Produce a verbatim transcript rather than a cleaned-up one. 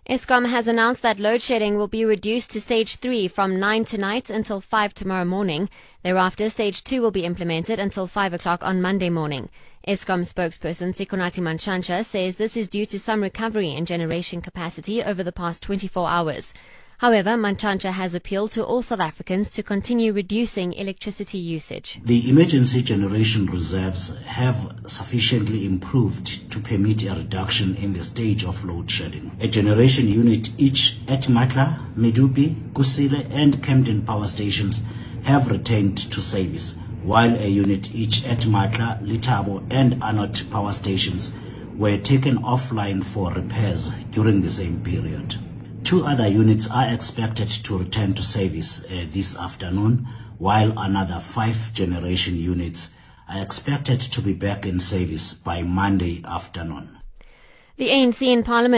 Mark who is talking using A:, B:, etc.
A: Eskom has announced that load shedding will be reduced to stage three from nine tonight until five tomorrow morning. Thereafter, stage two will be implemented until five o'clock on Monday morning. Eskom spokesperson Sikonathi Mantshantsha says this is due to some recovery in generation capacity over the past twenty-four hours. However, Mantshantsha has appealed to all South Africans to continue reducing electricity usage.
B: The emergency generation reserves have sufficiently improved to permit a reduction in the stage of load shedding. A generation unit each at Matla, Medupi, Kusile and Camden power stations have returned to service, while a unit each at Matla, Litabo and Anot power stations were taken offline for repairs during the same period. Two other units are expected to return to service uh, this afternoon, while another five generation units are expected to be back in service by Monday afternoon.
A: The A N C in Parliament